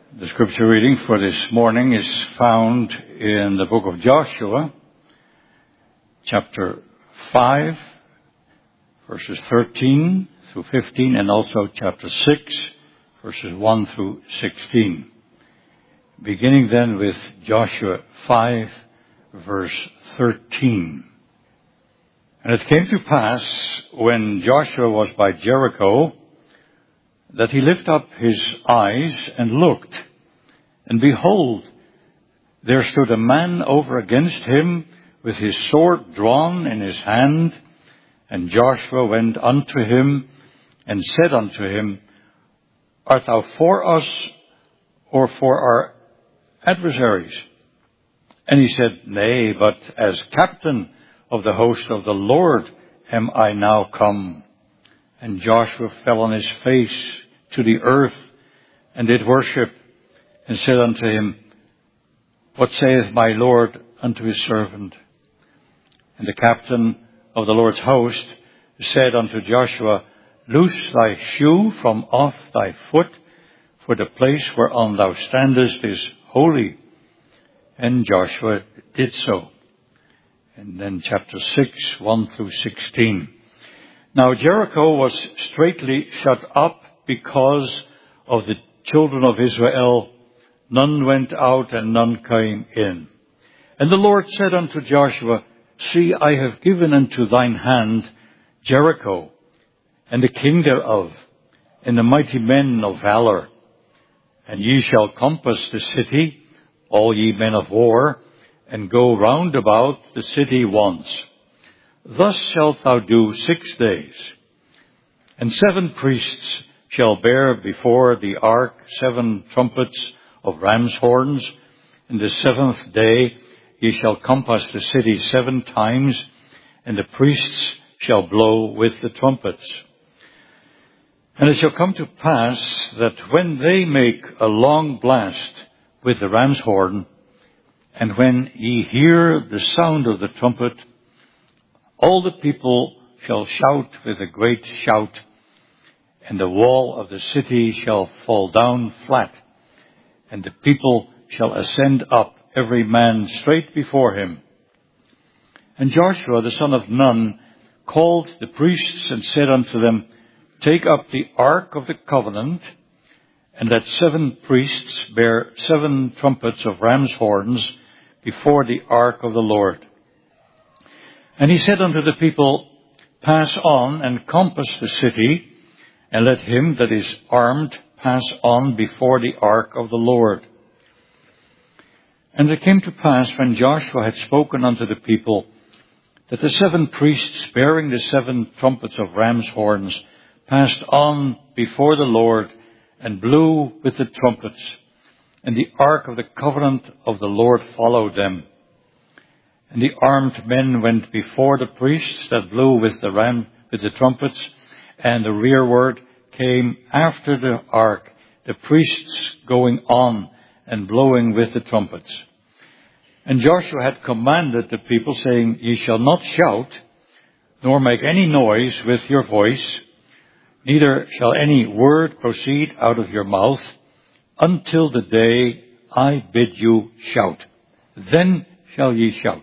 The scripture reading for this morning is found in the book of Joshua, chapter 5, verses 13 through 15, and also chapter 6, verses 1 through 16. Beginning then with Joshua 5, verse 13. And it came to pass, when Joshua was by Jericho, that he lifted up his eyes and looked, and behold, there stood a man over against him with his sword drawn in his hand. And Joshua went unto him and said unto him, Art thou for us or for our adversaries? And he said, Nay, but as captain of the host of the Lord am I now come. And Joshua fell on his face to the earth and did worship, and said unto him, What saith my Lord unto his servant? And the captain of the Lord's host said unto Joshua, Loose thy shoe from off thy foot, for the place whereon thou standest is holy. And Joshua did so. And then chapter 6, 1 through 16. Now Jericho was straitly shut up because of the children of Israel. None went out and none came in. And the Lord said unto Joshua, See, I have given into thine hand Jericho, and the king thereof, and the mighty men of valor. And ye shall compass the city, all ye men of war, and go round about the city once. Thus shalt thou do 6 days. And 7 priests shall bear before the ark 7 trumpets of ram's horns. And the 7th day ye shall compass the city 7 times, and the priests shall blow with the trumpets. And it shall come to pass that when they make a long blast with the ram's horn, and when ye hear the sound of the trumpet, all the people shall shout with a great shout, and the wall of the city shall fall down flat, and the people shall ascend up, every man straight before him. And Joshua the son of Nun called the priests and said unto them, Take up the ark of the covenant, and let 7 priests bear 7 trumpets of ram's horns before the ark of the Lord. And he said unto the people, Pass on and compass the city, and let him that is armed pass on before the ark of the Lord. And it came to pass, when Joshua had spoken unto the people, that the 7 priests bearing the 7 trumpets of ram's horns passed on before the Lord, and blew with the trumpets, and the ark of the covenant of the Lord followed them. And the armed men went before the priests that blew with the trumpets, and the rearward came after the ark, the priests going on and blowing with the trumpets. And Joshua had commanded the people, saying, Ye shall not shout, nor make any noise with your voice, neither shall any word proceed out of your mouth, until the day I bid you shout. Then shall ye shout.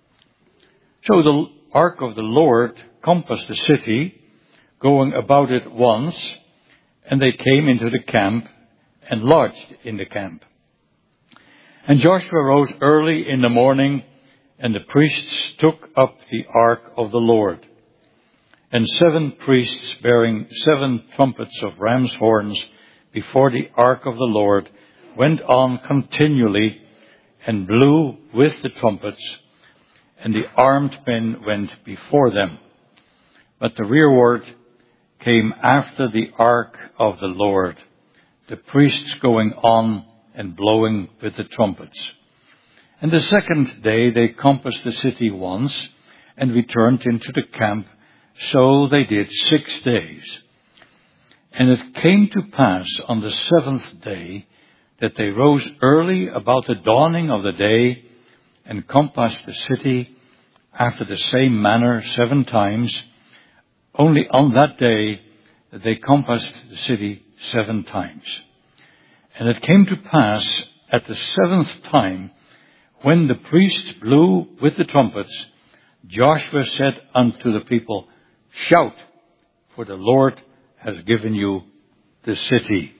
So the ark of the Lord compassed the city, going about it once, and they came into the camp and lodged in the camp. And Joshua rose early in the morning, and the priests took up the ark of the Lord. And 7 priests bearing 7 trumpets of ram's horns before the ark of the Lord went on continually and blew with the trumpets, and the armed men went before them. But the rearward came after the ark of the Lord, the priests going on and blowing with the trumpets. And the 2nd day they compassed the city once, and returned into the camp. So they did 6 days. And it came to pass on the 7th day that they rose early about the dawning of the day, and compassed the city after the same manner 7 times. Only on that day they compassed the city 7 times. And it came to pass at the 7th time, when the priests blew with the trumpets, Joshua said unto the people, Shout, for the Lord has given you the city.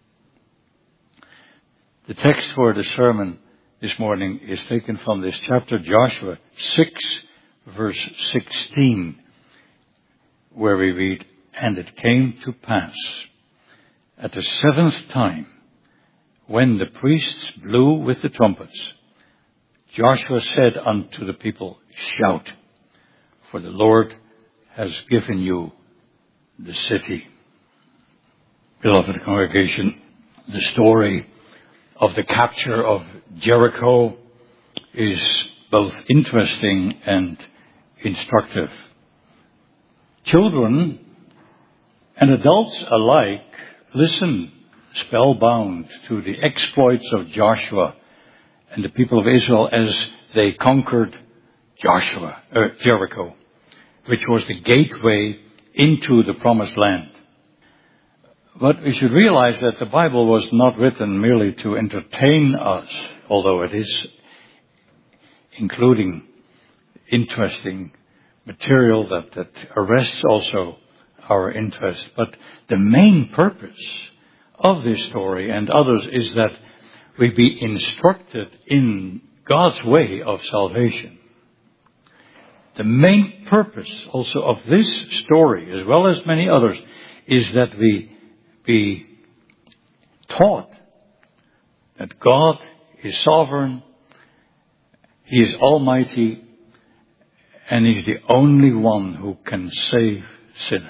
The text for the sermon this morning is taken from this chapter, Joshua 6, verse 16, where we read, And it came to pass at the 7th time, when the priests blew with the trumpets, Joshua said unto the people, Shout, for the Lord has given you the city. Beloved congregation, the story of the capture of Jericho is both interesting and instructive. Children and adults alike listen spellbound to the exploits of Joshua and the people of Israel as they conquered Jericho, which was the gateway into the promised land. But we should realize that the Bible was not written merely to entertain us, although it is including interesting material that arrests also our interest. But the main purpose of this story and others is that we be instructed in God's way of salvation. The main purpose also of this story, as well as many others, is that we be taught that God is sovereign, He is almighty, and He's the only one who can save sinners.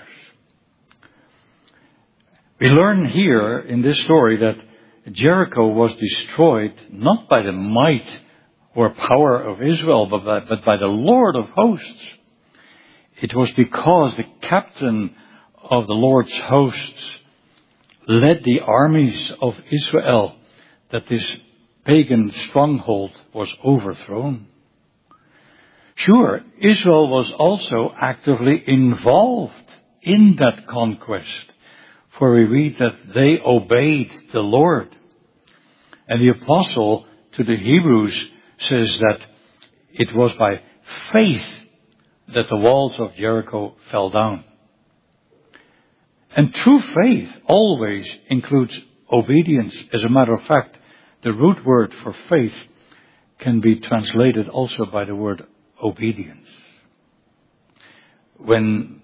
We learn here in this story that Jericho was destroyed not by the might or power of Israel, but by the Lord of hosts. It was because the captain of the Lord's hosts led the armies of Israel that this pagan stronghold was overthrown. Sure, Israel was also actively involved in that conquest, for we read that they obeyed the Lord. And the apostle to the Hebrews says that it was by faith that the walls of Jericho fell down. And true faith always includes obedience. As a matter of fact, the root word for faith can be translated also by the word obedience. When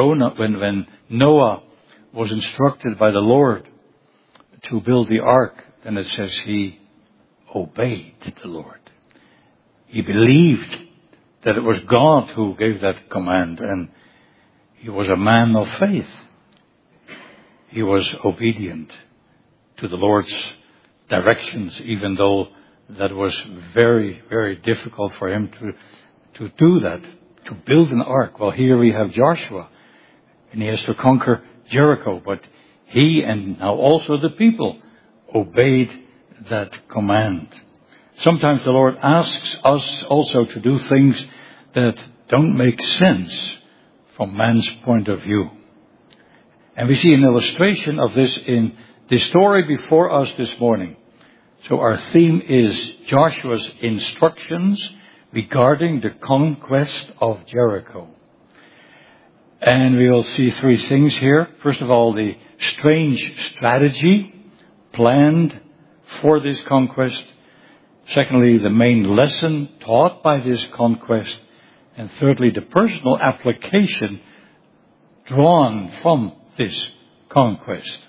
Noah was instructed by the Lord to build the ark, then it says he obeyed the Lord. He believed that it was God who gave that command, and he was a man of faith. He was obedient to the Lord's directions, even though that was very, very difficult for him to do that, to build an ark. Well, here we have Joshua, and he has to conquer Jericho, but he and now also the people obeyed that command. Sometimes the Lord asks us also to do things that don't make sense from man's point of view. And we see an illustration of this in the story before us this morning. So our theme is Joshua's instructions regarding the conquest of Jericho. And we will see three things here. First of all, the strange strategy planned for this conquest. Secondly, the main lesson taught by this conquest. And thirdly, the personal application drawn from this conquest.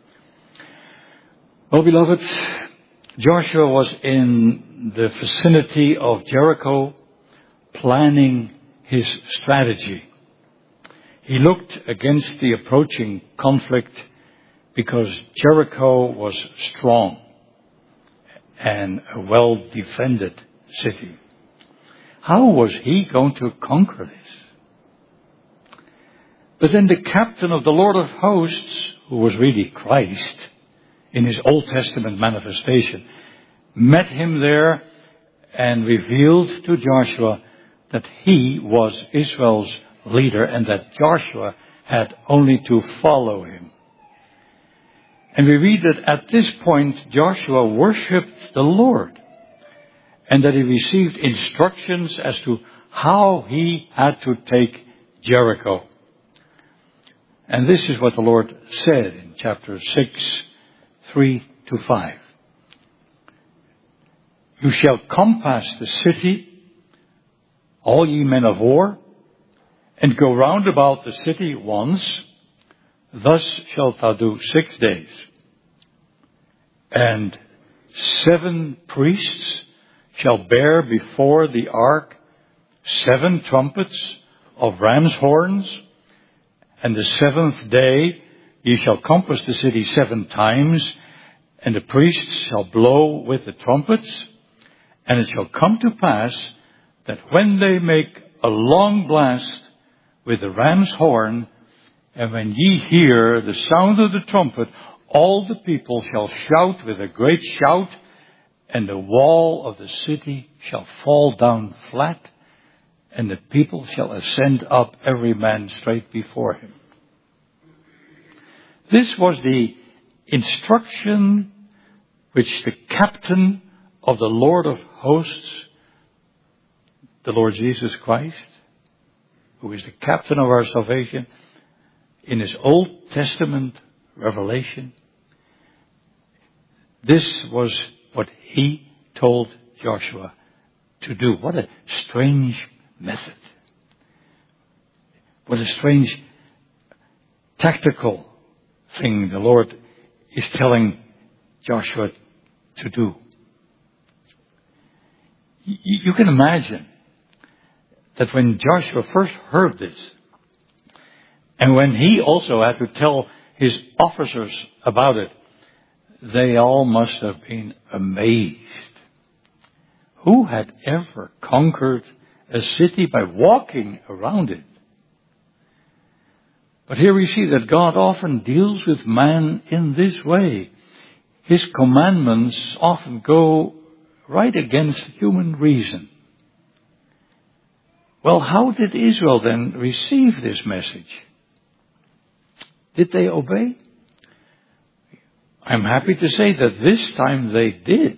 Well, beloved, Joshua was in the vicinity of Jericho planning his strategy. He looked against the approaching conflict because Jericho was strong and a well-defended city. How was he going to conquer this? But then the captain of the Lord of hosts, who was really Christ in his Old Testament manifestation, met him there and revealed to Joshua that he was Israel's leader and that Joshua had only to follow him. And we read that at this point Joshua worshipped the Lord, and that he received instructions as to how he had to take Jericho. And this is what the Lord said in chapter 6, 3-5. You shall compass the city, all ye men of war, and go round about the city once. Thus shalt thou do 6 days. And 7 priests shall bear before the ark 7 trumpets of ram's horns. And the 7th day ye shall compass the city 7 times, and the priests shall blow with the trumpets. And it shall come to pass that when they make a long blast with the ram's horn, and when ye hear the sound of the trumpet, all the people shall shout with a great shout, and the wall of the city shall fall down flat, and the people shall ascend up every man straight before him. This was the instruction which the captain of the Lord of hosts, the Lord Jesus Christ, who is the captain of our salvation, in his Old Testament revelation, this was what he told Joshua to do. What a strange method. What a strange tactical thing the Lord is telling Joshua to do. You can imagine that when Joshua first heard this, and when he also had to tell his officers about it, they all must have been amazed. Who had ever conquered a city by walking around it? But here we see that God often deals with man in this way. His commandments often go right against human reason. Well, how did Israel then receive this message? Did they obey? I'm happy to say that this time they did.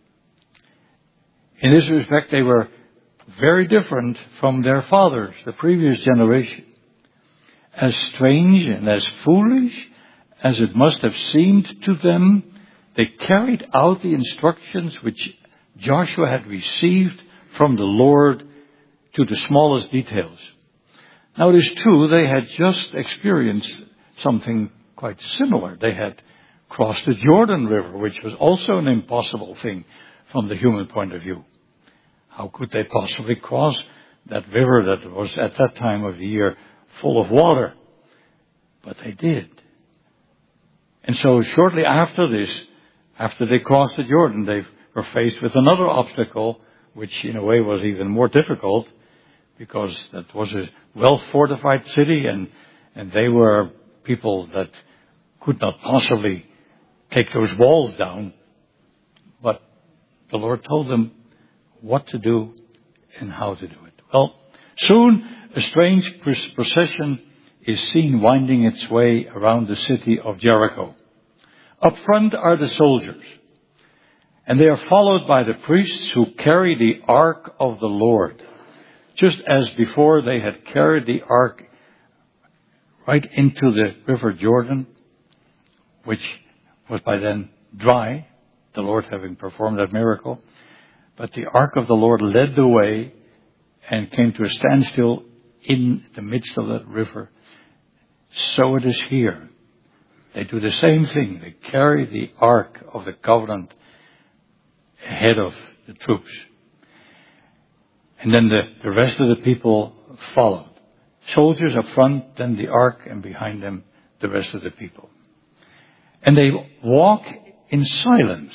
In this respect, they were very different from their fathers, the previous generation. As strange and as foolish as it must have seemed to them, they carried out the instructions which Joshua had received from the Lord to the smallest details. Now it is true, they had just experienced something quite similar. They had crossed the Jordan River, which was also an impossible thing from the human point of view. How could they possibly cross that river that was at that time of the year full of water? But they did. And so shortly after this, after they crossed the Jordan, they were faced with another obstacle, which in a way was even more difficult, because that was a well-fortified city, and they were people that could not possibly take those walls down. But the Lord told them what to do and how to do it. Well, soon a strange procession is seen winding its way around the city of Jericho. Up front are the soldiers, and they are followed by the priests who carry the ark of the Lord. Just as before they had carried the ark right into the river Jordan, which was by then dry, the Lord having performed that miracle. But the ark of the Lord led the way and came to a standstill in the midst of that river. So it is here. They do the same thing. They carry the ark of the covenant ahead of the troops. And then the rest of the people followed. Soldiers up front, then the ark, and behind them the rest of the people. And they walk in silence.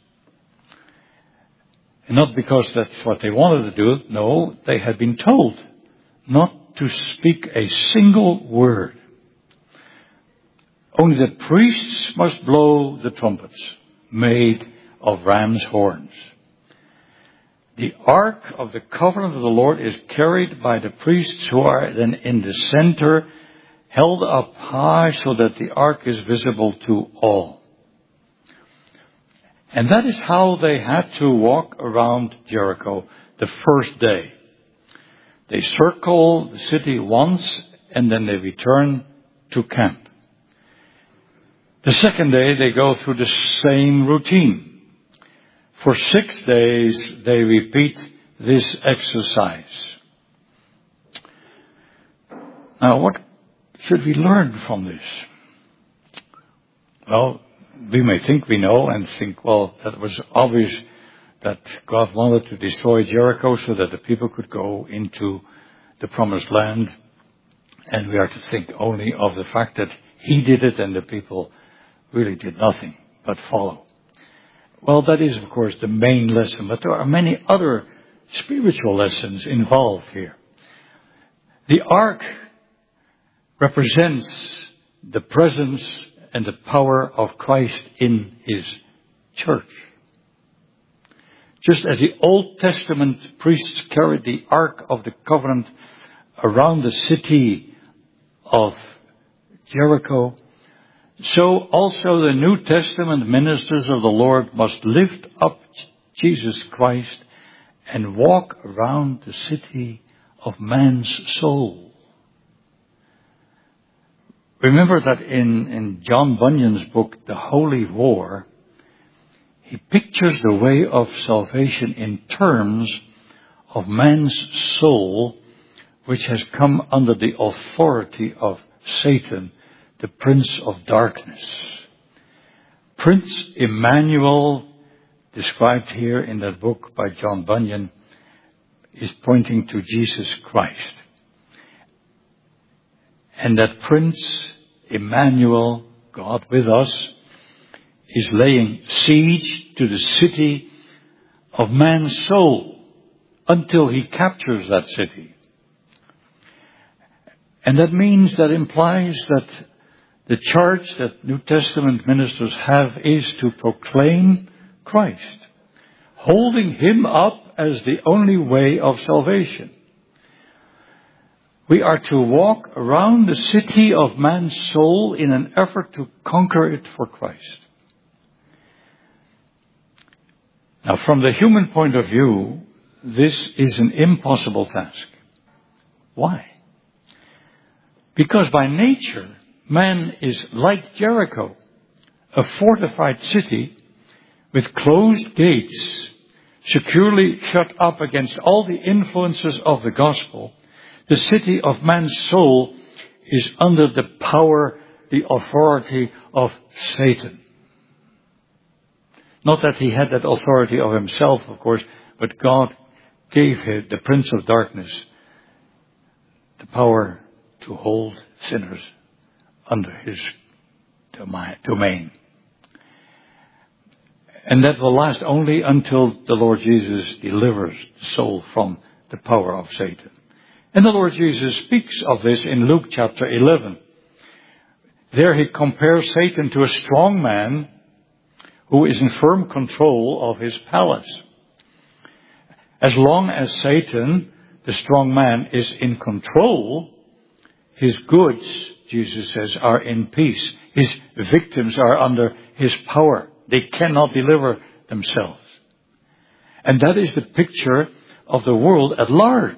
And not because that's what they wanted to do. No, they had been told not to speak a single word. Only the priests must blow the trumpets made of ram's horns. The ark of the covenant of the Lord is carried by the priests, who are then in the center, held up high so that the ark is visible to all. And that is how they had to walk around Jericho the first day. They circle the city once and then they return to camp. The second day they go through the same routine. For 6 days they repeat this exercise. Now what should we learn from this? Well, we may think we know and think, well, that was obvious that God wanted to destroy Jericho so that the people could go into the promised land. And we are to think only of the fact that He did it and the people really did nothing but follow. Well, that is, of course, the main lesson, but there are many other spiritual lessons involved here. The ark represents the presence and the power of Christ in His church. Just as the Old Testament priests carried the Ark of the Covenant around the city of Jericho, so also the New Testament ministers of the Lord must lift up Jesus Christ and walk around the city of man's soul. Remember that in John Bunyan's book, The Holy War, he pictures the way of salvation in terms of man's soul, which has come under the authority of Satan, the Prince of Darkness. Prince Emmanuel, described here in that book by John Bunyan, is pointing to Jesus Christ. And that Prince Emmanuel, God with us, is laying siege to the city of man's soul until He captures that city. And that implies that the charge that New Testament ministers have is to proclaim Christ, holding Him up as the only way of salvation. We are to walk around the city of man's soul in an effort to conquer it for Christ. Now, from the human point of view, this is an impossible task. Why? Because by nature, man is like Jericho, a fortified city with closed gates, securely shut up against all the influences of the gospel. The city of man's soul is under the power, the authority of Satan. Not that he had that authority of himself, of course, but God gave him, the Prince of Darkness, the power to hold sinners under his domain. And that will last only until the Lord Jesus delivers the soul from the power of Satan. And the Lord Jesus speaks of this in Luke chapter 11. There He compares Satan to a strong man who is in firm control of his palace. As long as Satan, the strong man, is in control, his goods, Jesus says, are in peace. His victims are under his power. They cannot deliver themselves. And that is the picture of the world at large.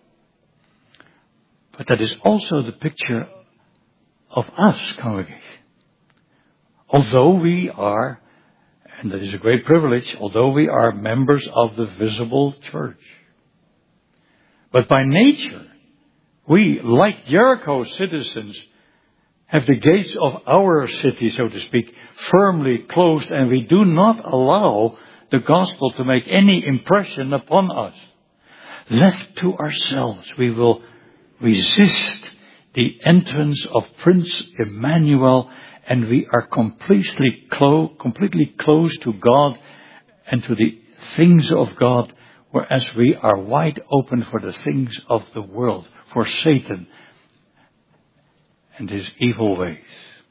But that is also the picture of us, congregation. Although we are, and that is a great privilege, although we are members of the visible church. But by nature, we, like Jericho citizens, have the gates of our city, so to speak, firmly closed, and we do not allow the gospel to make any impression upon us. Left to ourselves, we will resist the entrance of Prince Emmanuel, and we are completely closed to God and to the things of God, whereas we are wide open for the things of the world, for Satan and his evil ways.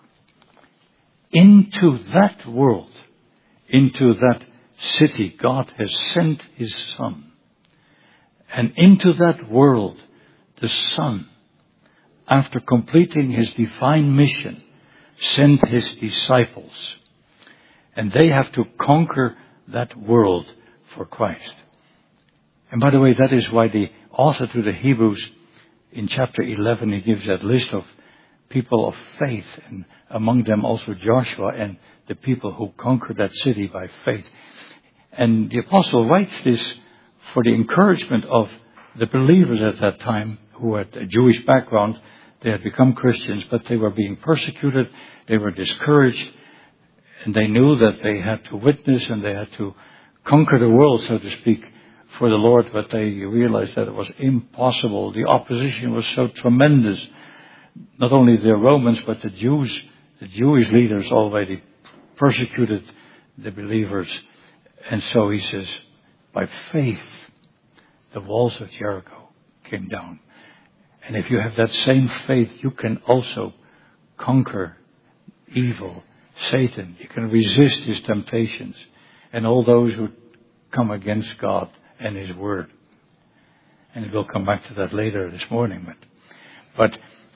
Into that world, into that city, God has sent His Son. And into that world, the Son, after completing His divine mission, sent His disciples. And they have to conquer that world for Christ. And by the way, that is why the author to the Hebrews in chapter 11, he gives that list of people of faith, and among them also Joshua and the people who conquered that city by faith. And the apostle writes this for the encouragement of the believers at that time who had a Jewish background. They had become Christians, but they were being persecuted, they were discouraged, and they knew that they had to witness and they had to conquer the world, so to speak, for the Lord, but they realized that it was impossible. The opposition was so tremendous. Not only the Romans, but the Jews, the Jewish leaders already persecuted the believers. And so he says, by faith, the walls of Jericho came down. And if you have that same faith, you can also conquer evil, Satan. You can resist his temptations and all those who come against God and his word. And we'll come back to that later this morning. But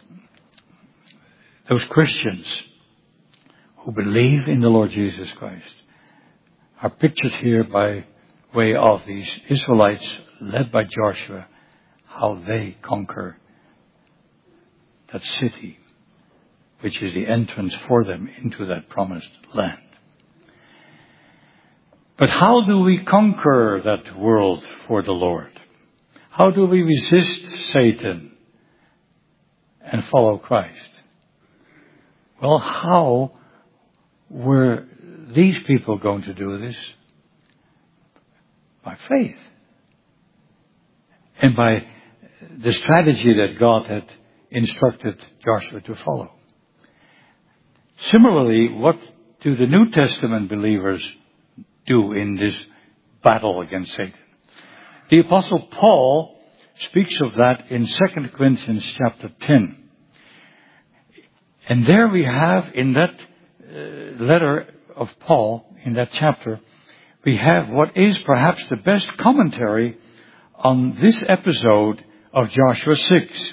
those Christians who believe in the Lord Jesus Christ are pictured here by way of these Israelites led by Joshua, how they conquer that city, which is the entrance for them into that promised land. But how do we conquer that world for the Lord? How do we resist Satan and follow Christ? Well, how were these people going to do this? By faith. And by the strategy that God had instructed Joshua to follow. Similarly, what do the New Testament believers do in this battle against Satan? The Apostle Paul speaks of that in 2 Corinthians chapter 10. And there we have in that letter of Paul, in that chapter, we have what is perhaps the best commentary on this episode of Joshua 6.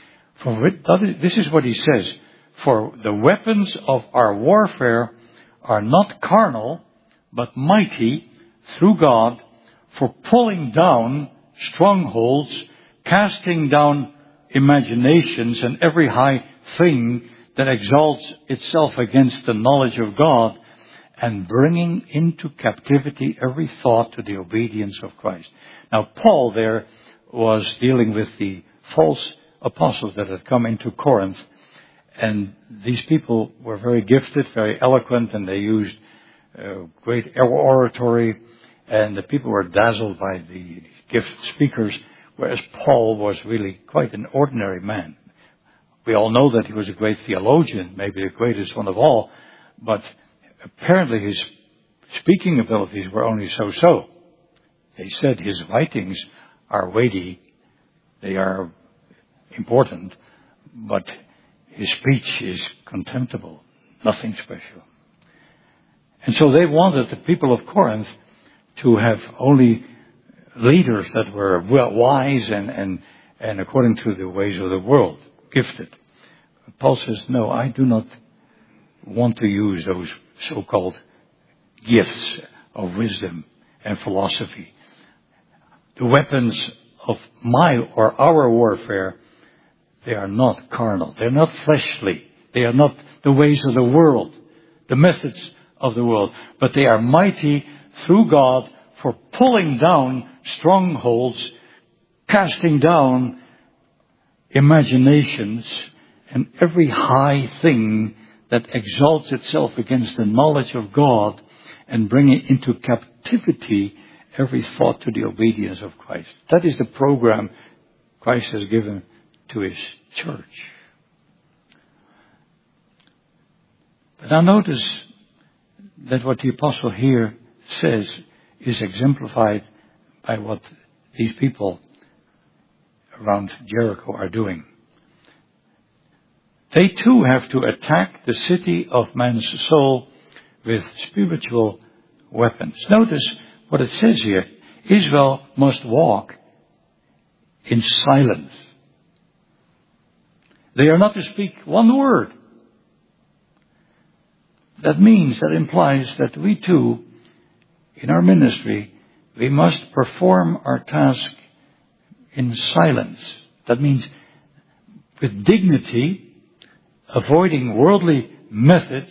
This is what he says. For the weapons of our warfare are not carnal, but mighty through God for pulling down strongholds, casting down imaginations and every high thing that exalts itself against the knowledge of God, and bringing into captivity every thought to the obedience of Christ. Now, Paul there was dealing with the false apostles that had come into Corinth, and these people were very gifted, very eloquent, and they used great oratory, and the people were dazzled by the gifted speakers, whereas Paul was really quite an ordinary man. We all know that he was a great theologian, maybe the greatest one of all, but apparently his speaking abilities were only so-so. They said his writings are weighty, they are important, but his speech is contemptible, nothing special. And so they wanted the people of Corinth to have only leaders that were wise and according to the ways of the world, gifted. Paul says, no, I do not want to use those so-called gifts of wisdom and philosophy. The weapons of our warfare, they are not carnal. They're not fleshly. They are not the ways of the world, the methods of the world. But they are mighty through God for pulling down strongholds, casting down imaginations, and every high thing that exalts itself against the knowledge of God, and bringing into captivity every thought to the obedience of Christ. That is the program Christ has given to his church. But now notice that what the apostle here says is exemplified by what these people around Jericho are doing. They too have to attack the city of man's soul with spiritual weapons. Notice what it says here. Israel must walk in silence. They are not to speak one word. That implies that we too, in our ministry, we must perform our task in silence. That means with dignity, avoiding worldly methods.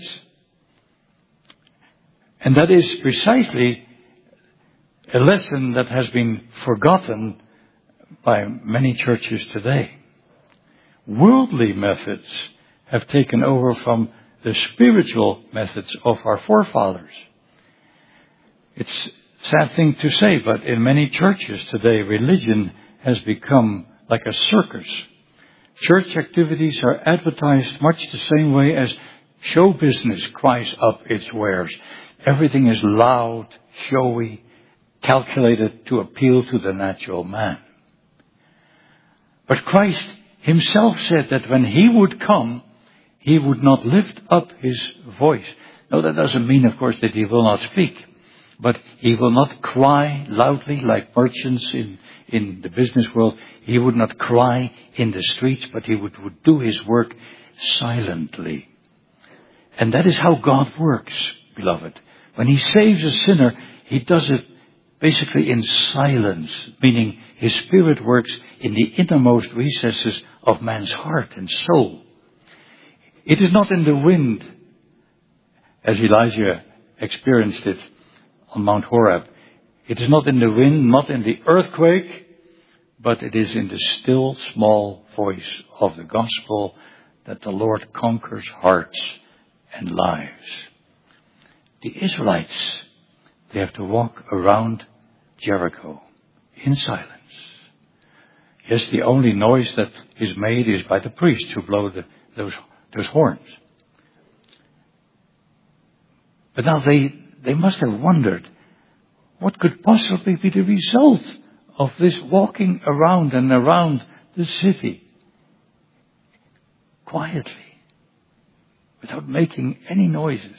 And that is precisely a lesson that has been forgotten by many churches today. Worldly methods have taken over from the spiritual methods of our forefathers. It's a sad thing to say, but in many churches today, religion has become like a circus. Church activities are advertised much the same way as show business cries up its wares. Everything is loud, showy, calculated to appeal to the natural man. But Christ himself said that when he would come, he would not lift up his voice. No, that doesn't mean, of course, that he will not speak. But he will not cry loudly like merchants in the business world. He would not cry in the streets, but he would do his work silently. And that is how God works, beloved. When he saves a sinner, he does it basically in silence, meaning his Spirit works in the innermost recesses of man's heart and soul. It is not in the wind, as Elijah experienced it on Mount Horeb. It is not in the wind, not in the earthquake, but it is in the still, small voice of the gospel that the Lord conquers hearts and lives. The Israelites, they have to walk around Jericho in silence. Yes, the only noise that is made is by the priests who blow those horns. But now they must have wondered, what could possibly be the result of this walking around and around the city quietly, without making any noises?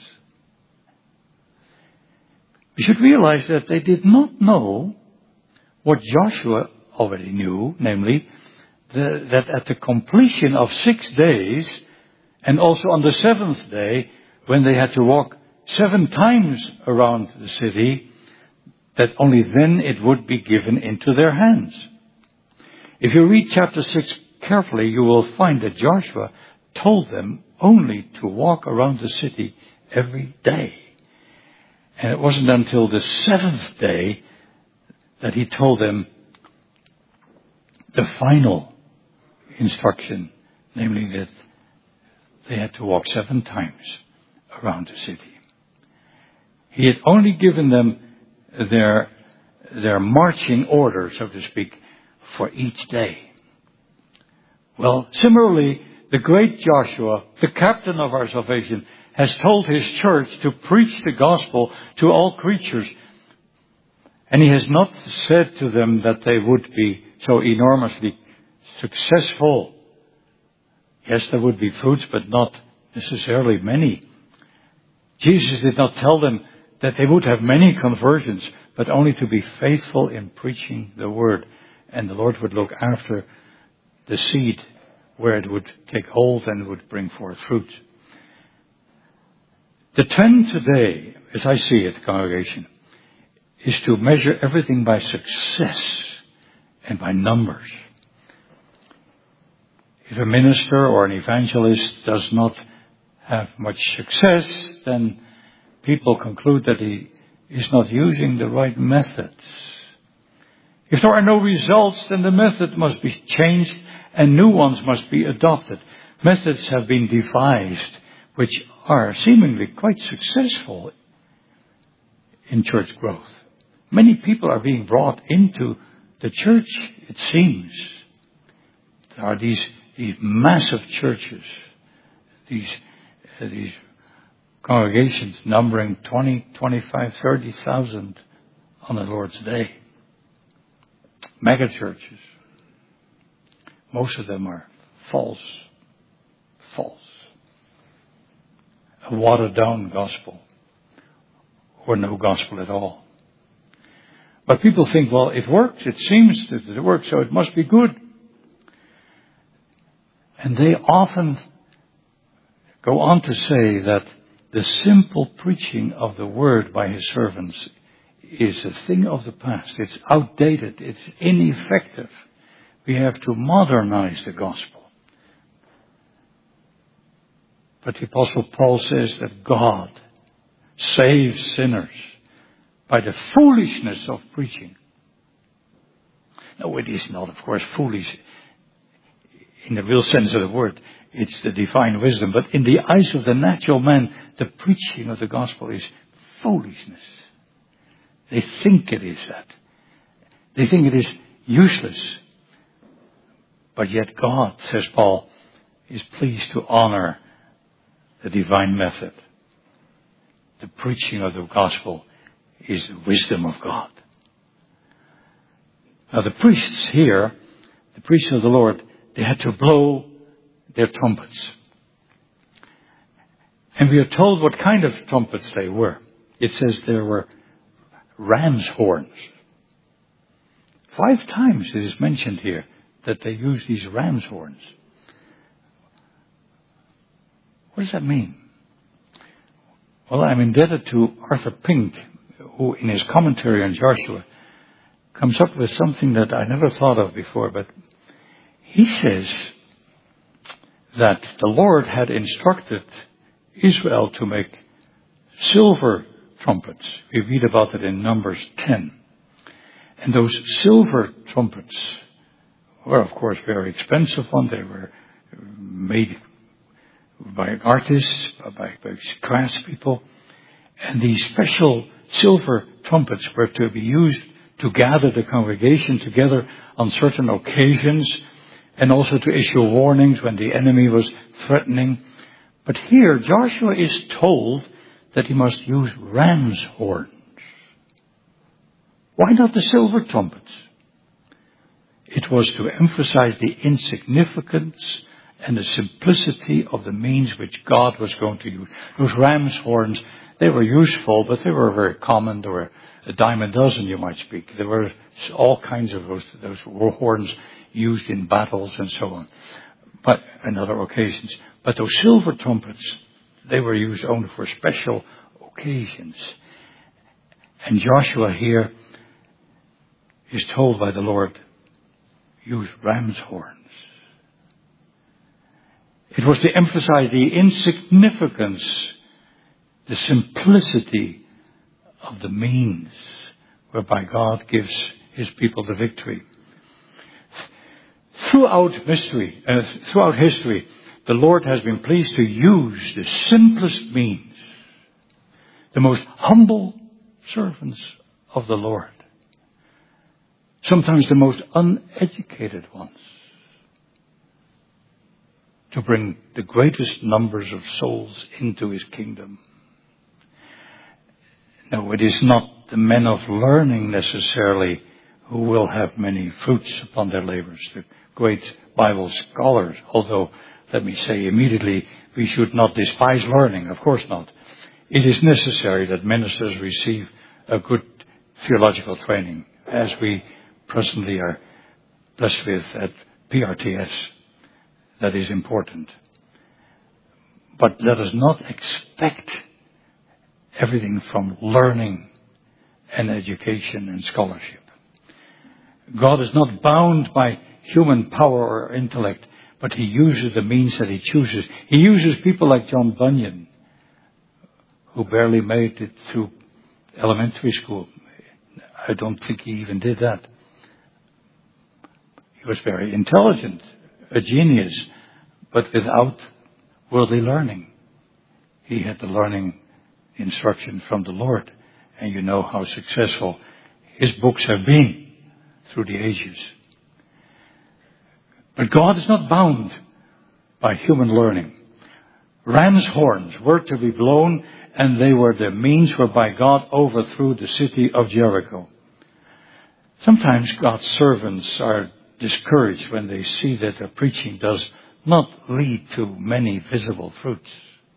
We should realize that they did not know what Joshua already knew, namely, that at the completion of 6 days, and also on the 7th day, when they had to walk 7 times around the city, that only then it would be given into their hands. If you read chapter 6 carefully, you will find that Joshua told them only to walk around the city every day. And it wasn't until the 7th day that he told them the final instruction, namely that they had to walk 7 times around the city. He had only given them their marching order, so to speak, for each day. Well, similarly, the great Joshua, the captain of our salvation, has told his church to preach the gospel to all creatures. And he has not said to them that they would be so enormously successful. Yes, there would be fruits, but not necessarily many. Jesus did not tell them that they would have many conversions, but only to be faithful in preaching the word. And the Lord would look after the seed where it would take hold and would bring forth fruit. The trend today, as I see it, congregation, is to measure everything by success and by numbers. If a minister or an evangelist does not have much success, then people conclude that he is not using the right methods. If there are no results, then the method must be changed and new ones must be adopted. Methods have been devised which are seemingly quite successful in church growth. Many people are being brought into the church, it seems. There are these massive churches, these congregations numbering 20, 25, 30,000 on the Lord's Day. Mega churches. Most of them are false. A watered down gospel. Or no gospel at all. But people think, well, it works. It seems that it works, so it must be good. And they often go on to say that the simple preaching of the word by his servants is a thing of the past. It's outdated. It's ineffective. We have to modernize the gospel. But the Apostle Paul says that God saves sinners by the foolishness of preaching. No, it is not, of course, foolish in the real sense of the word. It's the divine wisdom. But in the eyes of the natural man, the preaching of the gospel is foolishness. They think it is that. They think it is useless. But yet God, says Paul, is pleased to honor the divine method. The preaching of the gospel is the wisdom of God. Now the priests here, the priests of the Lord, they had to blow their trumpets. And we are told what kind of trumpets they were. It says there were ram's horns. 5 times it is mentioned here that they used these ram's horns. What does that mean? Well, I'm indebted to Arthur Pink, who in his commentary on Joshua comes up with something that I never thought of before, but he says that the Lord had instructed Israel to make silver trumpets. We read about it in Numbers 10. And those silver trumpets were, of course, very expensive ones. They were made by artists, by craftspeople. And these special silver trumpets were to be used to gather the congregation together on certain occasions, and also to issue warnings when the enemy was threatening. But here, Joshua is told that he must use ram's horns. Why not the silver trumpets? It was to emphasize the insignificance and the simplicity of the means which God was going to use. Those ram's horns, they were useful, but they were very common. There were a dime a dozen, you might speak. There were all kinds of those horns used in battles and so on, but on other occasions. But those silver trumpets, they were used only for special occasions. And Joshua here is told by the Lord, use ram's horns. It was to emphasize the insignificance, the simplicity of the means whereby God gives his people the victory. Throughout history, the Lord has been pleased to use the simplest means, the most humble servants of the Lord, sometimes the most uneducated ones, to bring the greatest numbers of souls into his kingdom. No, it is not the men of learning necessarily who will have many fruits upon their labors, the great Bible scholars, although, let me say immediately, we should not despise learning, of course not. It is necessary that ministers receive a good theological training, as we presently are blessed with at PRTS. That is important. But let us not expect everything from learning and education and scholarship. God is not bound by human power or intellect, but he uses the means that he chooses. He uses people like John Bunyan, who barely made it through elementary school. I don't think he even did that. He was very intelligent, a genius, but without worldly learning. He had the learning instruction from the Lord, and you know how successful his books have been through the ages. But God is not bound by human learning. Ram's horns were to be blown, and they were the means whereby God overthrew the city of Jericho. Sometimes God's servants are discouraged when they see that their preaching does not lead to many visible fruits.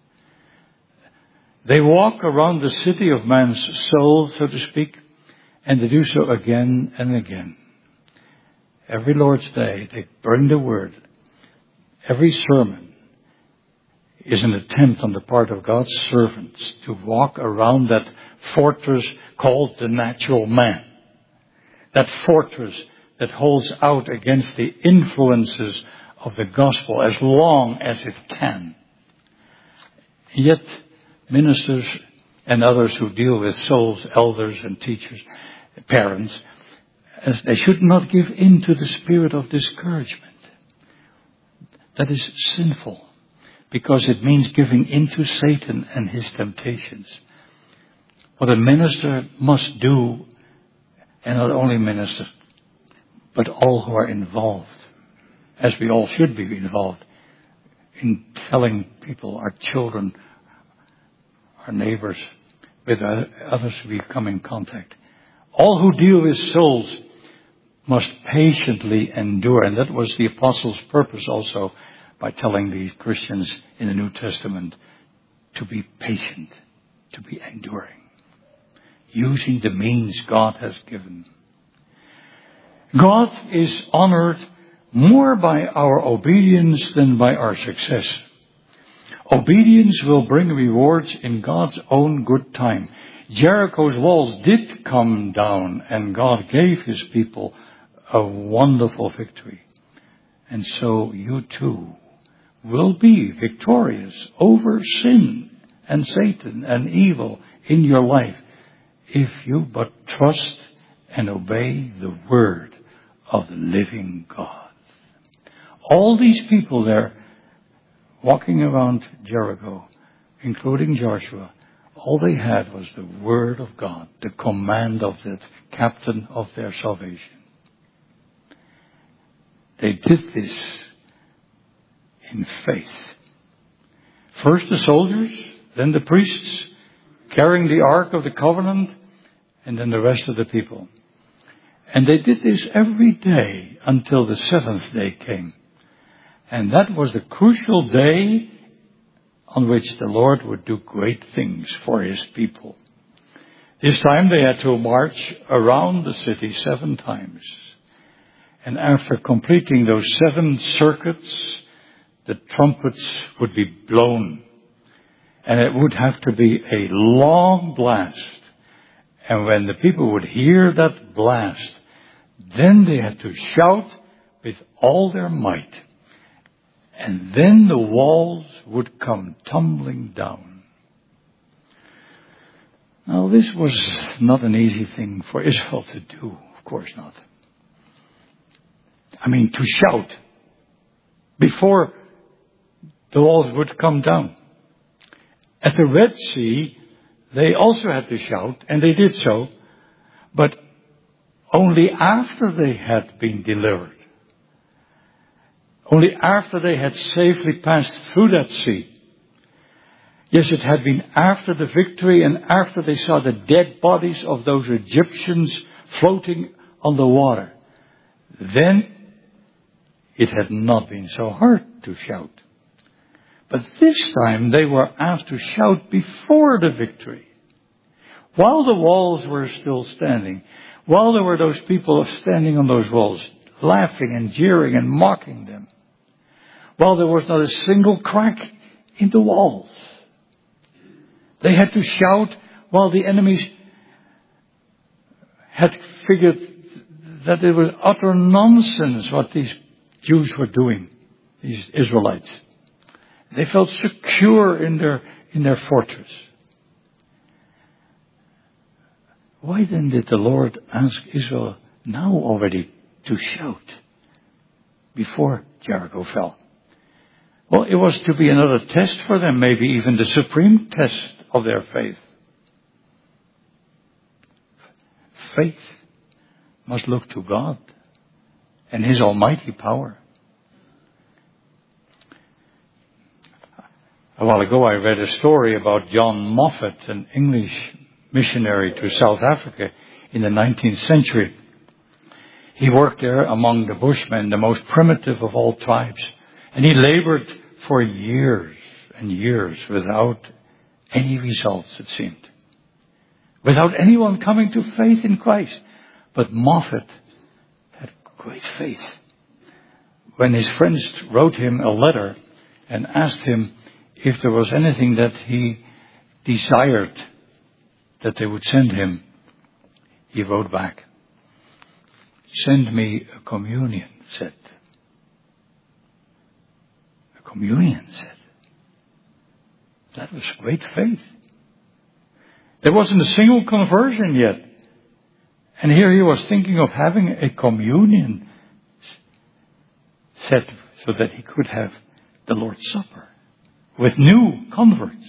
They walk around the city of man's soul, so to speak, and they do so again and again. Every Lord's Day, they bring the word. Every sermon is an attempt on the part of God's servants to walk around that fortress called the natural man. That fortress that holds out against the influences of the gospel as long as it can. Yet, ministers and others who deal with souls, elders and teachers, parents, as they should not give in to the spirit of discouragement. That is sinful, because it means giving in to Satan and his temptations. What a minister must do, and not only minister, but all who are involved, as we all should be involved, in telling people, our children, our neighbors, with others we come in contact. All who deal with souls must patiently endure. And that was the apostles' purpose also, by telling the Christians in the New Testament to be patient, to be enduring, using the means God has given. God is honored more by our obedience than by our success. Obedience will bring rewards in God's own good time. Jericho's walls did come down, and God gave his people a wonderful victory. And so you too will be victorious over sin and Satan and evil in your life if you but trust and obey the word of the living God. All these people there walking around Jericho, including Joshua, all they had was the word of God, the command of the captain of their salvation. They did this in faith. First the soldiers, then the priests, carrying the Ark of the Covenant, and then the rest of the people. And they did this every day until the seventh day came. And that was the crucial day on which the Lord would do great things for his people. This time they had to march around the city 7 times. And after completing those 7 circuits, the trumpets would be blown. And it would have to be a long blast. And when the people would hear that blast, then they had to shout with all their might. And then the walls would come tumbling down. Now, this was not an easy thing for Israel to do. Of course not. I mean, to shout before the walls would come down. At the Red Sea, they also had to shout, and they did so, but only after they had been delivered. Only after they had safely passed through that sea. Yes, it had been after the victory and after they saw the dead bodies of those Egyptians floating on the water. Then it had not been so hard to shout. But this time they were asked to shout before the victory. While the walls were still standing, while there were those people standing on those walls, laughing and jeering and mocking them, while there was not a single crack in the walls, they had to shout while the enemies had figured that it was utter nonsense what these Jews were doing, these Israelites. They felt secure in their fortress. Why then did the Lord ask Israel now already to shout before Jericho fell? Well, it was to be another test for them, maybe even the supreme test of their faith. Faith must look to God and his almighty power. A while ago I read a story about John Moffat, an English missionary to South Africa in the 19th century. He worked there among the Bushmen, the most primitive of all tribes. And he labored for years and years without any results, it seemed. Without anyone coming to faith in Christ. But Moffat had great faith. When his friends wrote him a letter and asked him if there was anything that he desired that they would send him, he wrote back, "Send me a communion set." A communion set. That was great faith. There wasn't a single conversion yet. And here he was thinking of having a communion set so that he could have the Lord's Supper with new converts.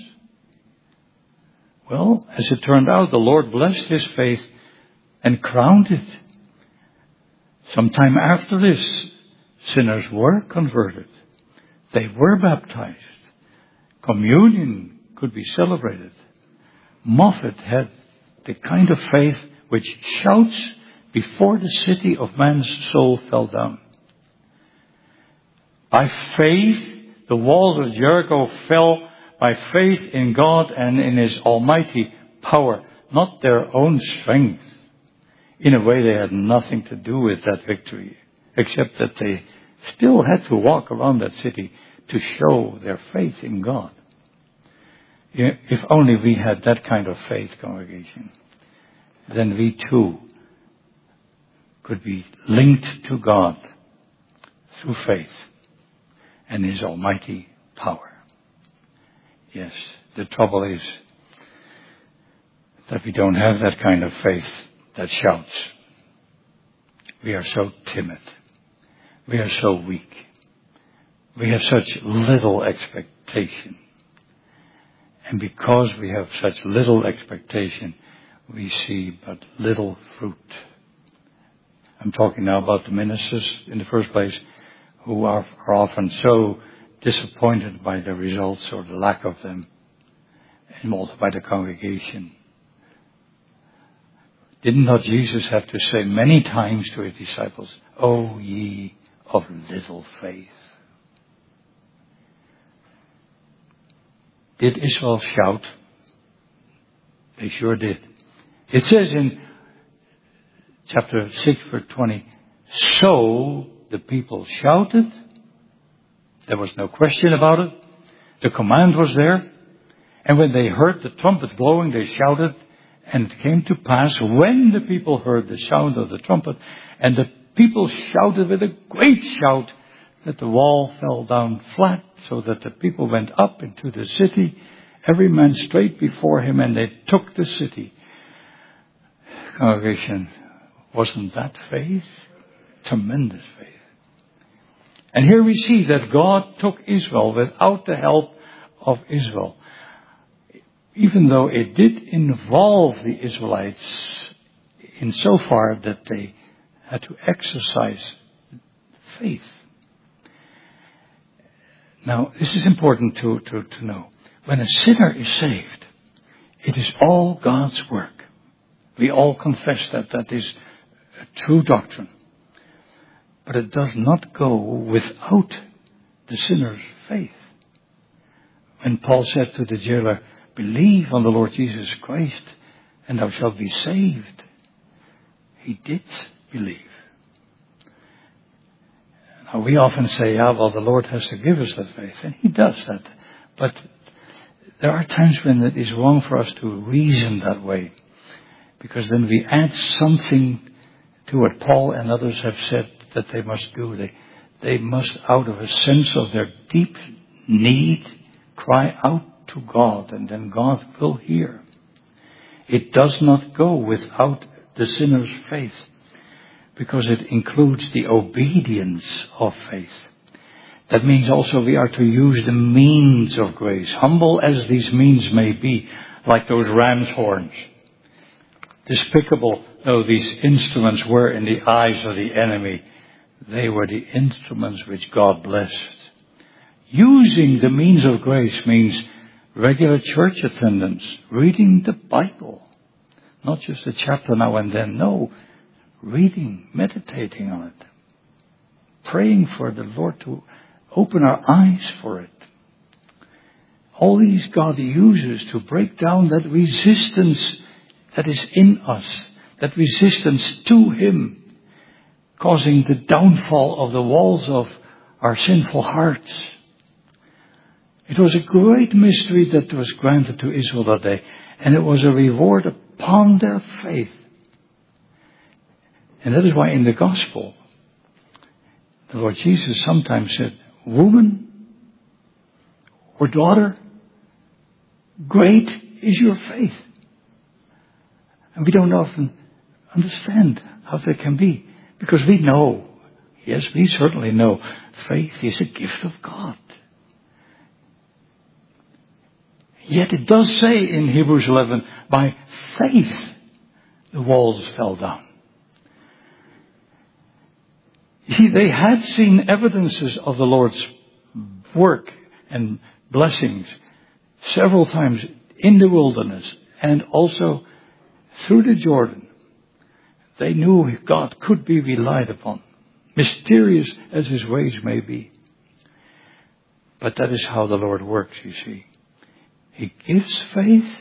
Well, as it turned out, the Lord blessed his faith and crowned it. Sometime after this, sinners were converted. They were baptized. Communion could be celebrated. Moffat had the kind of faith which shouts before the city of man's soul fell down. By faith, the walls of Jericho fell by faith in God and in His almighty power, not their own strength. In a way, they had nothing to do with that victory, except that they still had to walk around that city to show their faith in God. If only we had that kind of faith, congregation, then we too could be linked to God through faith and His almighty power. Yes, the trouble is that we don't have that kind of faith that shouts. We are so timid. We are so weak. We have such little expectation. And because we have such little expectation, we see but little fruit. I'm talking now about the ministers in the first place, who are often so disappointed by the results or the lack of them, and also by the congregation. Did not Jesus have to say many times to His disciples, "O ye of little faith"? Did Israel shout? They sure did. It says in chapter 6, verse 20, "So the people shouted." There was no question about it. The command was there. And when they heard the trumpet blowing, they shouted. And it came to pass, when the people heard the sound of the trumpet, and the people shouted with a great shout, that the wall fell down flat, so that the people went up into the city, every man straight before him, and they took the city. Congregation, wasn't that faith? Tremendous faith. And here we see that God took Israel without the help of Israel. Even though it did involve the Israelites insofar that they had to exercise faith. Now, this is important to know. When a sinner is saved, it is all God's work. We all confess that that is a true doctrine. But it does not go without the sinner's faith. When Paul said to the jailer, "Believe on the Lord Jesus Christ, and thou shalt be saved," he did believe. Now, we often say, well, the Lord has to give us that faith, and He does that. But there are times when it is wrong for us to reason that way, because then we add something to what Paul and others have said that they must do. They must, out of a sense of their deep need, cry out to God, and then God will hear. It does not go without the sinner's faith, because it includes the obedience of faith. That means also we are to use the means of grace, humble as these means may be, like those ram's horns. Despicable though these instruments were in the eyes of the enemy, they were the instruments which God blessed. Using the means of grace means regular church attendance, reading the Bible, not just a chapter now and then. No, reading, meditating on it, praying for the Lord to open our eyes for it. All these God uses to break down that resistance that is in us, that resistance to Him, causing the downfall of the walls of our sinful hearts. It was a great mystery that was granted to Israel that day, and it was a reward upon their faith. And that is why in the gospel, the Lord Jesus sometimes said, "Woman or daughter, great is your faith." And we don't often understand how that can be, because we know, yes, we certainly know, faith is a gift of God. Yet it does say in Hebrews 11, by faith the walls fell down. You see, they had seen evidences of the Lord's work and blessings several times in the wilderness and also through the Jordan. They knew God could be relied upon, mysterious as his ways may be. But that is how the Lord works, you see. He gives faith,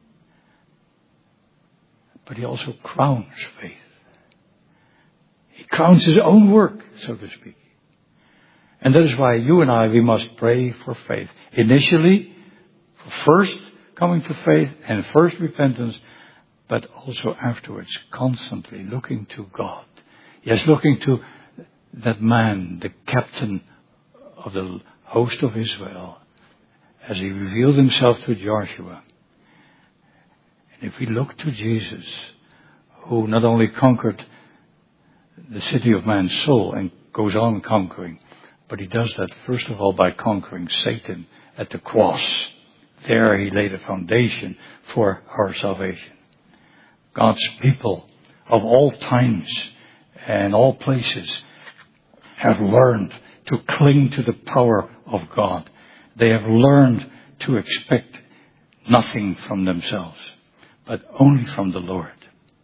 but he also crowns faith. He crowns his own work, so to speak. And that is why you and I, we must pray for faith. Initially, for first coming to faith and first repentance, but also afterwards, constantly looking to God. Yes, looking to that man, the captain of the host of Israel, as he revealed himself to Joshua. And if we look to Jesus, who not only conquered the city of man's soul and goes on conquering, but he does that first of all by conquering Satan at the cross. There he laid a foundation for our salvation. God's people of all times and all places have learned to cling to the power of God. They have learned to expect nothing from themselves, but only from the Lord.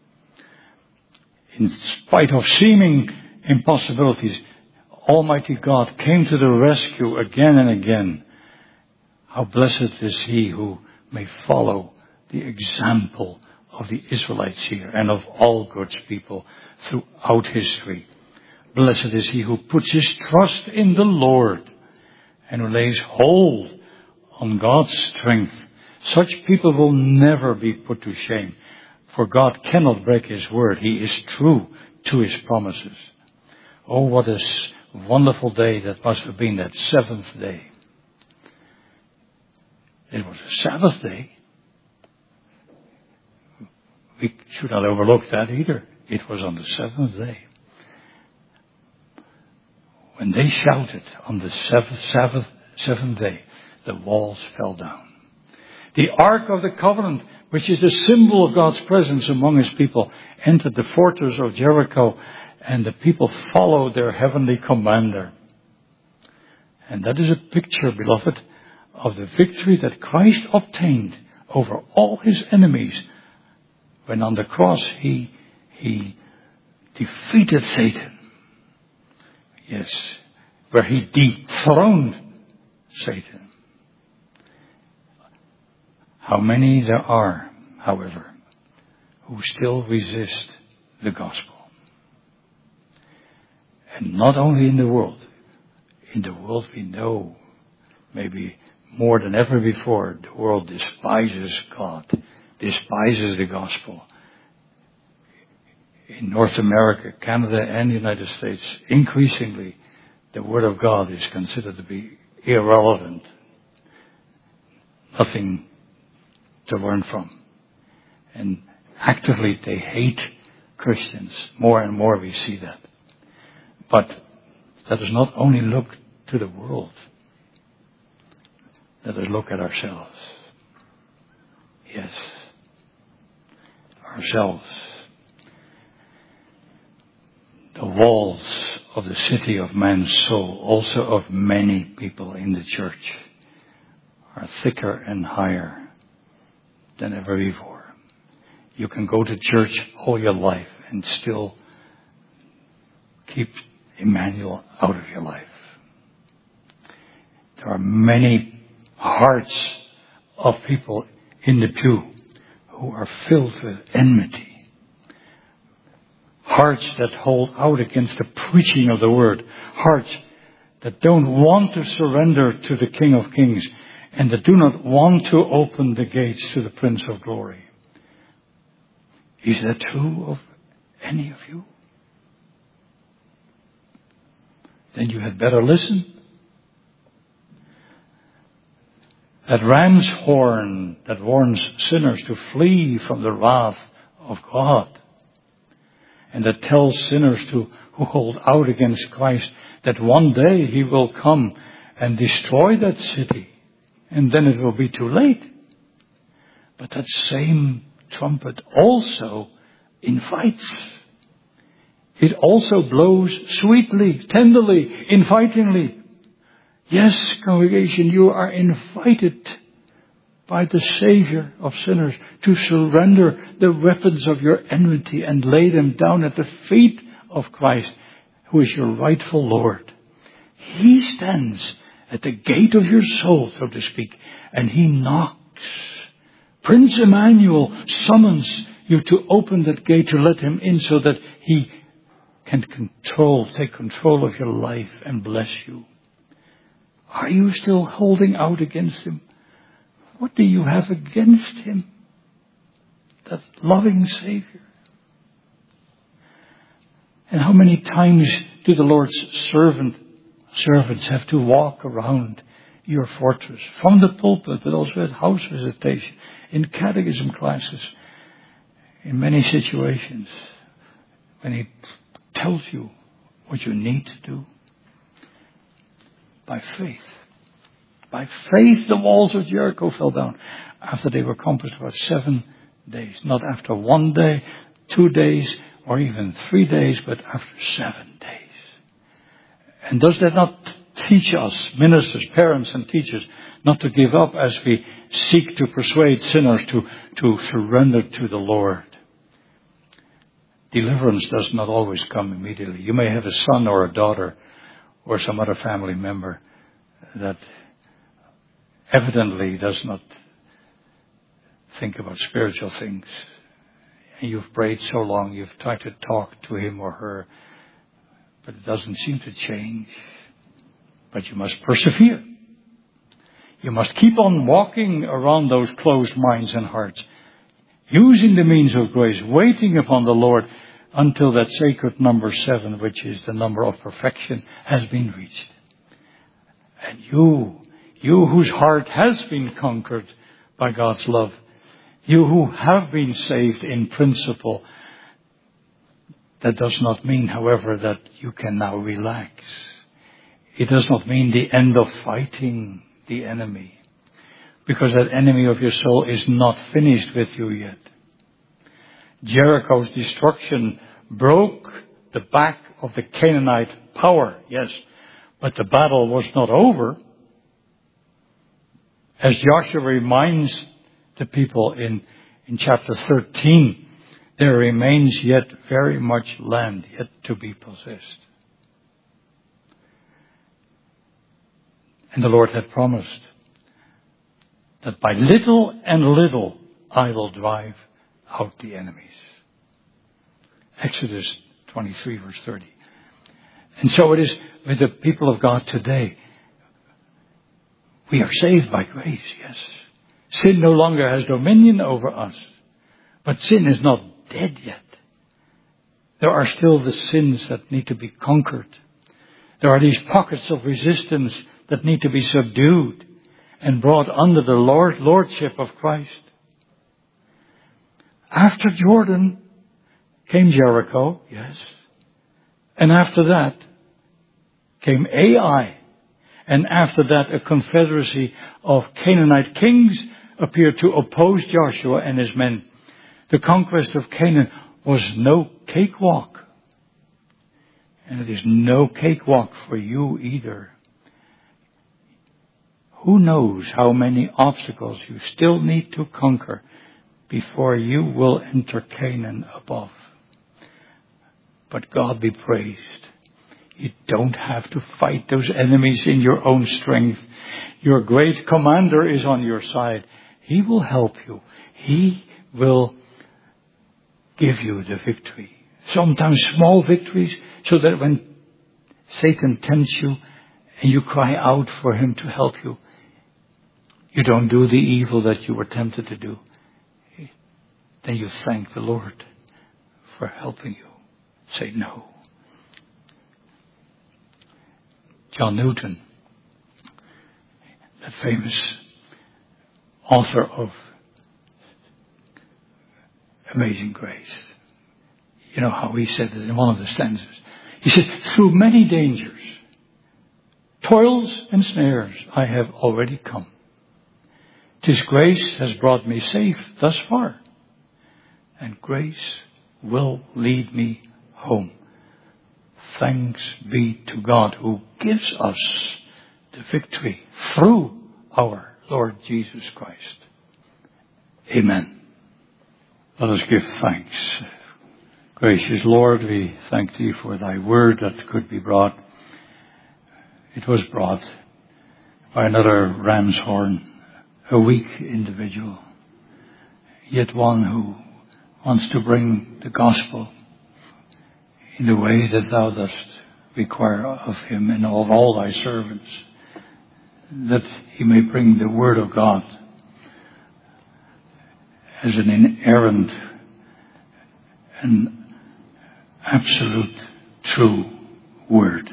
In spite of seeming impossibilities, Almighty God came to the rescue again and again. How blessed is he who may follow the example of the Israelites here and of all God's people throughout history. Blessed is he who puts his trust in the Lord and who lays hold on God's strength. Such people will never be put to shame, for God cannot break his word. He is true to his promises. Oh, what a wonderful day that must have been, that seventh day. It was a Sabbath day. We should not overlook that either. It was on the seventh day. When they shouted on the seventh day, the walls fell down. The Ark of the Covenant, which is the symbol of God's presence among his people, entered the fortress of Jericho, and the people followed their heavenly commander. And that is a picture, beloved, of the victory that Christ obtained over all his enemies when on the cross he defeated Satan. Yes, where he dethroned Satan. How many there are, however, who still resist the gospel. And not only in the world we know, maybe more than ever before, the world despises God, despises the gospel. In North America, Canada, and the United States, increasingly, the Word of God is considered to be irrelevant. Nothing to learn from. And actively they hate Christians. More and more we see that. But let us not only look to the world. Let us look at ourselves. Yes. Ourselves. The walls of the city of man's soul, also of many people in the church, are thicker and higher than ever before. You can go to church all your life and still keep Emmanuel out of your life. There are many hearts of people in the pew who are filled with enmity. Hearts that hold out against the preaching of the word. Hearts that don't want to surrender to the King of Kings and that do not want to open the gates to the Prince of Glory. Is that true of any of you? Then you had better listen. That ram's horn that warns sinners to flee from the wrath of God, and that tells sinners who hold out against Christ that one day He will come and destroy that city, and then it will be too late. But that same trumpet also invites. It also blows sweetly, tenderly, invitingly. Yes, congregation, you are invited by the Savior of sinners to surrender the weapons of your enmity and lay them down at the feet of Christ, who is your rightful Lord. He stands at the gate of your soul, so to speak, and He knocks. Prince Emmanuel summons you to open that gate, to let Him in so that He can take control of your life and bless you. Are you still holding out against Him? What do you have against Him? That loving Savior. And how many times do the Lord's servants have to walk around your fortress, from the pulpit, but also at house visitation, in catechism classes, in many situations, when He tells you what you need to do? By faith. By faith, the walls of Jericho fell down after they were compassed about 7 days. Not after 1 day, 2 days, or even 3 days, but after 7 days. And does that not teach us, ministers, parents, and teachers, not to give up as we seek to persuade sinners to surrender to the Lord? Deliverance does not always come immediately. You may have a son or a daughter or some other family member that evidently does not think about spiritual things. And you've prayed so long, you've tried to talk to him or her, but it doesn't seem to change. But you must persevere. You must keep on walking around those closed minds and hearts, using the means of grace, waiting upon the Lord until that sacred number 7, which is the number of perfection, has been reached. And you whose heart has been conquered by God's love, you who have been saved in principle, that does not mean, however, that you can now relax. It does not mean the end of fighting the enemy, because that enemy of your soul is not finished with you yet. Jericho's destruction broke the back of the Canaanite power, yes, but the battle was not over. As Joshua reminds the people in chapter 13, there remains yet very much land yet to be possessed. And the Lord had promised that by little and little I will drive out the enemies. Exodus 23 verse 30. And so it is with the people of God today. We are saved by grace, yes. Sin no longer has dominion over us. But sin is not dead yet. There are still the sins that need to be conquered. There are these pockets of resistance that need to be subdued and brought under the lordship of Christ. After Jordan came Jericho, yes. And after that came Ai. And after that, a confederacy of Canaanite kings appeared to oppose Joshua and his men. The conquest of Canaan was no cakewalk. And it is no cakewalk for you either. Who knows how many obstacles you still need to conquer before you will enter Canaan above. But God be praised. You don't have to fight those enemies in your own strength. Your great commander is on your side. He will help you. He will give you the victory. Sometimes small victories, so that when Satan tempts you and you cry out for him to help you, you don't do the evil that you were tempted to do, then you thank the Lord for helping you. Say no. John Newton, that famous author of Amazing Grace. You know how he said it in one of the stanzas. He said, through many dangers, toils and snares, I have already come. 'Tis grace has brought me safe thus far, and grace will lead me home. Thanks be to God who gives us the victory through our Lord Jesus Christ. Amen. Let us give thanks. Gracious Lord, we thank Thee for Thy word that could be brought. It was brought by another ram's horn, a weak individual, yet one who wants to bring the gospel in the way that Thou dost require of him and of all Thy servants, that he may bring the word of God as an inerrant and absolute true word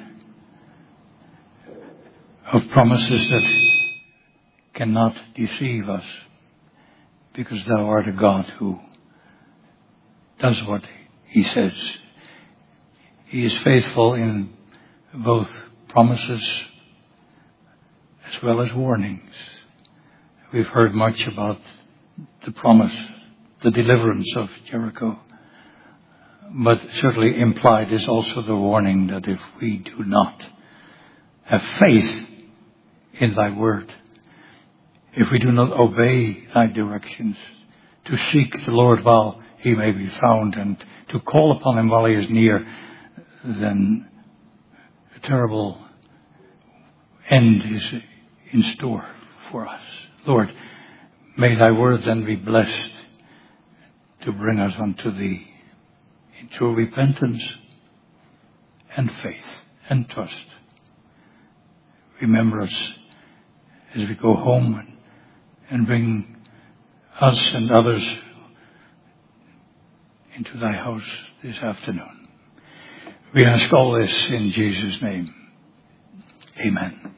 of promises that cannot deceive us, because Thou art a God who does what He says. He is faithful in both promises as well as warnings. We've heard much about the promise, the deliverance of Jericho. But certainly implied is also the warning that if we do not have faith in Thy word, if we do not obey Thy directions, to seek the Lord while He may be found and to call upon Him while He is near, then a terrible end is in store for us. Lord, may Thy word then be blessed to bring us unto Thee in true repentance and faith and trust. Remember us as we go home and bring us and others into Thy house this afternoon. We ask all this in Jesus' name. Amen.